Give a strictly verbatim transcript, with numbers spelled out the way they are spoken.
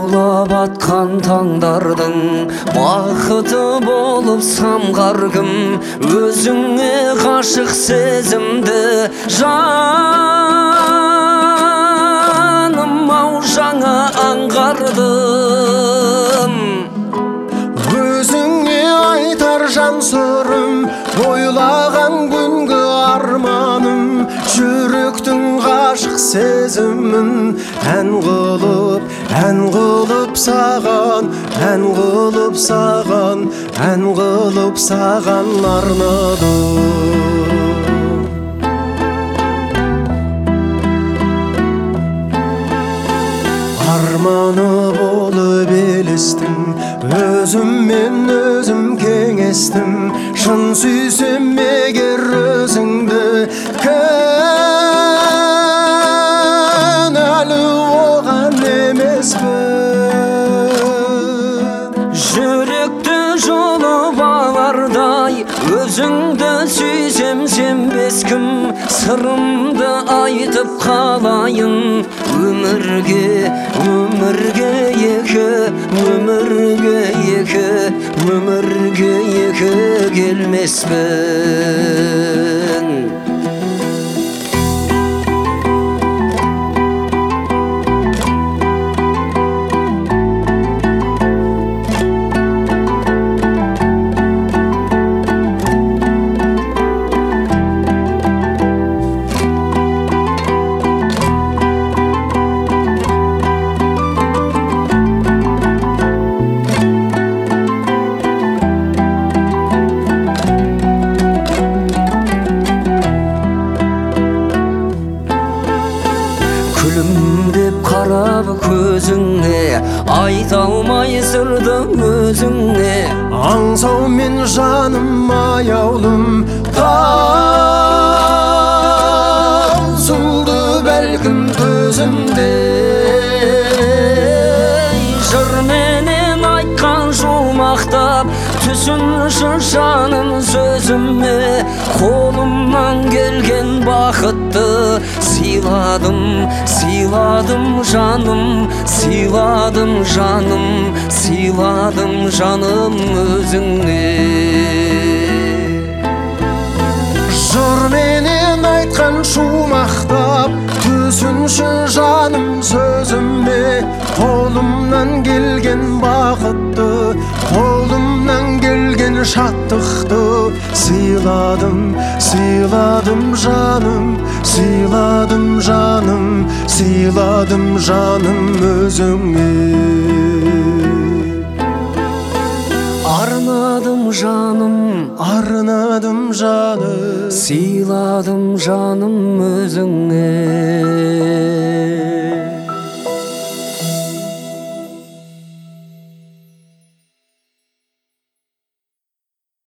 лаулап атқан таңдардың бақыты болып самғар кім? Өзіңе ғашық сезімді жаным ау жаңа аңғардым. Өзіңе айтар жан сырым, ойлаған күнгі арманым, жүректің ғашық сезімін ән қылып, ән қылып саған, ән қылып саған, ән қылып саған арнадым. Арманы болып елестім, өзіммен өзім кеңестім. Шын сүйсем егер өзіңді, кінәлі оған емеспін. Жүректі жұлып алардай өзіңді сүйсем сенбес кім? Сырымды айтып қалайын өмірге, өмірге екі, өмірге екі, өмірге екі келмеспін. Күлімдеп қарап көзіңе, айта алмай сырды өзіңе. Аңсау мен жаным аяулым, таусылды бәлкім төзімде. Жырменен айтқан жұмақтап түсінші жаным сөзіме. Қолымнан келген бақытты сыйладым, сыйладым жаным, сыйладым жаным, сыйладым жаным өзіңе. Жырменен айтқан шумақтап түсінші жаным сөзіме. Қолымнан келген бақытты, қолымнан келген шаттықты сыйладым, сыйладым жаным, сыйладым жаным, сыйладым жаным өзіңе. Арнадым жаным, арнадым жаным, сыйладым жаным өзіңе.